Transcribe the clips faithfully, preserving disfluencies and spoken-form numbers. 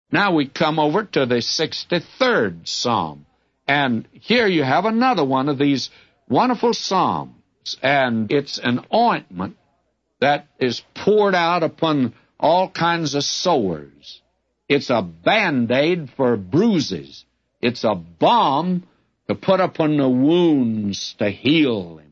Now we come over to the sixty-third Psalm. And here you have another one of these wonderful psalms. And it's an ointment that is poured out upon all kinds of sores. It's a Band-Aid for bruises. It's a balm to put upon the wounds to heal them.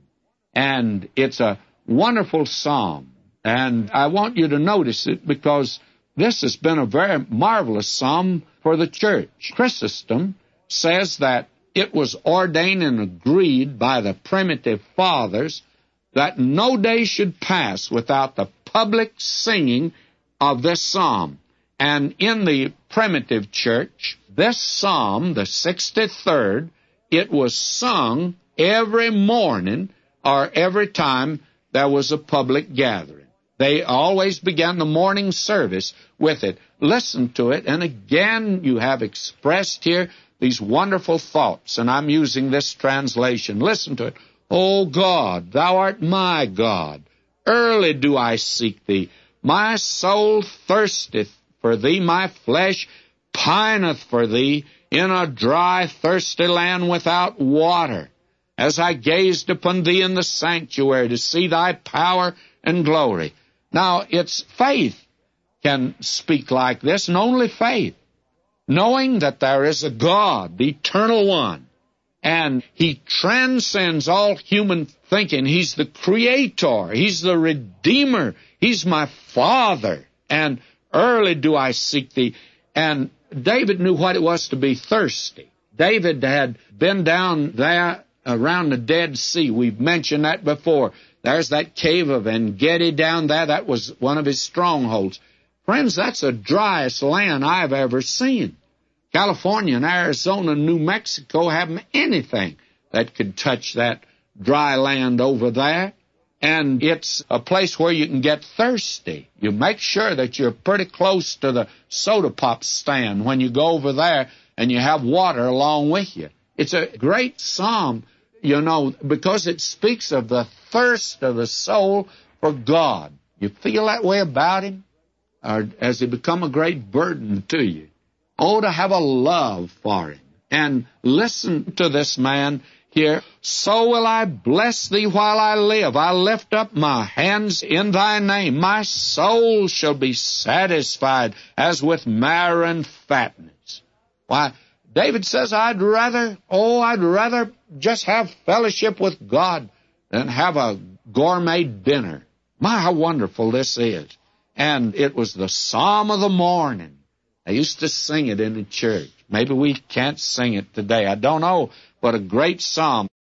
And it's a wonderful psalm. And I want you to notice it because this has been a very marvelous psalm for the church. Chrysostom says that it was ordained and agreed by the primitive fathers that no day should pass without the public singing of this psalm. And in the primitive church, this psalm, the sixty-third, it was sung every morning or every time there was a public gathering. They always began the morning service with it. Listen to it, and again you have expressed here these wonderful thoughts, and I'm using this translation. Listen to it. O God, thou art my God. Early do I seek thee. My soul thirsteth for thee. My flesh pineth for thee in a dry, thirsty land without water, as I gazed upon thee in the sanctuary to see thy power and glory. Now, it's faith can speak like this, and only faith, knowing that there is a God, the eternal one, and he transcends all human thinking. He's the creator. He's the redeemer. He's my Father. And early do I seek thee. And David knew what it was to be thirsty. David had been down there around the Dead Sea. We've mentioned that before. There's that cave of En-Gedi down there. That was one of his strongholds. Friends, that's the driest land I've ever seen. California and Arizona and New Mexico haven't anything that could touch that dry land over there. And it's a place where you can get thirsty. You make sure that you're pretty close to the soda pop stand when you go over there and you have water along with you. It's a great psalm, you know, because it speaks of the thirst of the soul for God. You feel that way about him? Or has he become a great burden to you? Oh, to have a love for him. And listen to this man here. So will I bless thee while I live. I lift up my hands in thy name. My soul shall be satisfied as with marrow and fatness. Why, David says, I'd rather, oh, I'd rather just have fellowship with God than have a gourmet dinner. My, how wonderful this is. And it was the psalm of the morning. They used to sing it in the church. Maybe we can't sing it today. I don't know, but a great psalm.